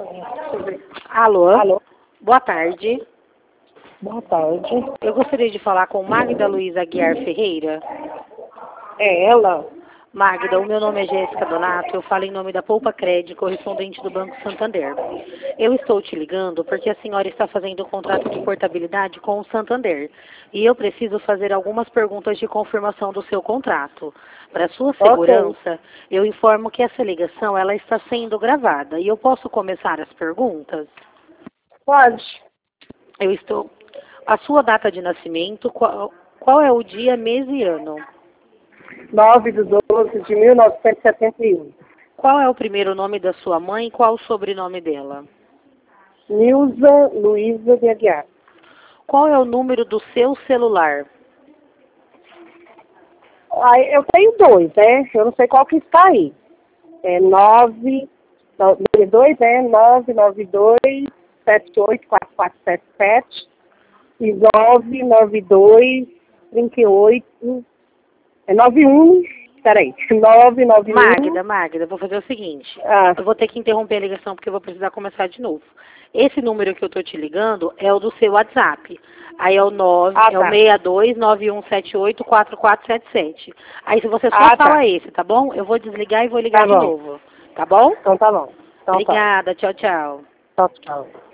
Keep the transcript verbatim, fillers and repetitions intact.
Alô? Alô? Boa tarde. Boa tarde. Eu gostaria de falar com Magda Luiza Aguiar Ferreira. É ela? Magda, o meu nome é Jéssica Donato, eu falo em nome da Poupa Cred, correspondente do Banco Santander. Eu estou te ligando porque a senhora está fazendo um contrato de portabilidade com o Santander e eu preciso fazer algumas perguntas de confirmação do seu contrato. Para sua segurança, okay. Eu informo que essa ligação ela está sendo gravada e eu posso começar as perguntas? Pode. Eu estou... A sua data de nascimento, qual, qual é o dia, mês e ano? nove de doze de mil novecentos e setenta e um. Qual é o primeiro nome da sua mãe e qual o sobrenome dela? Nilza Luiza de Aguiar. Qual é o número do seu celular? Ah, eu tenho dois, né? Eu não sei qual que está aí. É nove, dois, né? nove nove dois, sete oito, quatro quatro sete sete e nove nove dois, trinta e oito, é nove um, peraí, nove nove um. Magda, Magda, vou fazer o seguinte. Ah. Eu vou ter que interromper a ligação porque eu vou precisar começar de novo. Esse número que eu tô te ligando é o do seu WhatsApp. Aí é o nove, Ah, é o tá. seis dois nove um sete oito quatro quatro sete sete. Aí se você só Ah, fala tá. esse, tá bom? Eu vou desligar e vou ligar Tá de bom. novo. Tá bom? Então tá bom. Então, Obrigada, tchau, tchau. Tá. Tchau, tchau.